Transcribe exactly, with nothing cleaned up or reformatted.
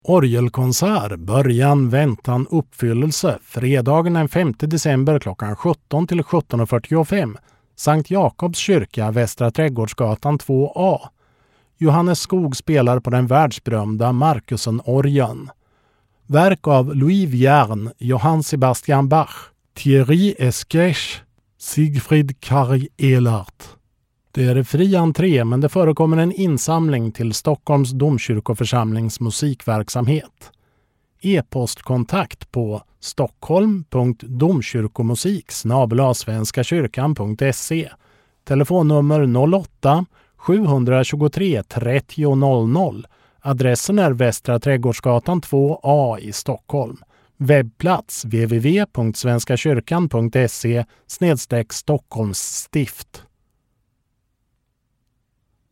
Orgelkonsert, början, väntan, uppfyllelse, fredagen den femte december klockan sjutton till sjutton fyrtiofem, Sankt Jakobs kyrka, Västra Trädgårdsgatan två A. Johannes Skog spelar på den världsberömda Markusen-orgeln. Verk av Louis Vierne, Johann Sebastian Bach, Thierry Esquèche, Sigfrid Karg Elart. Det är fri entré, men det förekommer en insamling till Stockholms domkyrkoförsamlings musikverksamhet. E-postkontakt på stockholm punkt domkyrkomusik snabel-a svenskakyrkan punkt se. Telefonnummer noll åtta sju två tre trettio noll noll. Adressen är Västra Trädgårdsgatan två A i Stockholm. Webbplats w w w punkt svenskakyrkan punkt se snedstreck Stockholms stift.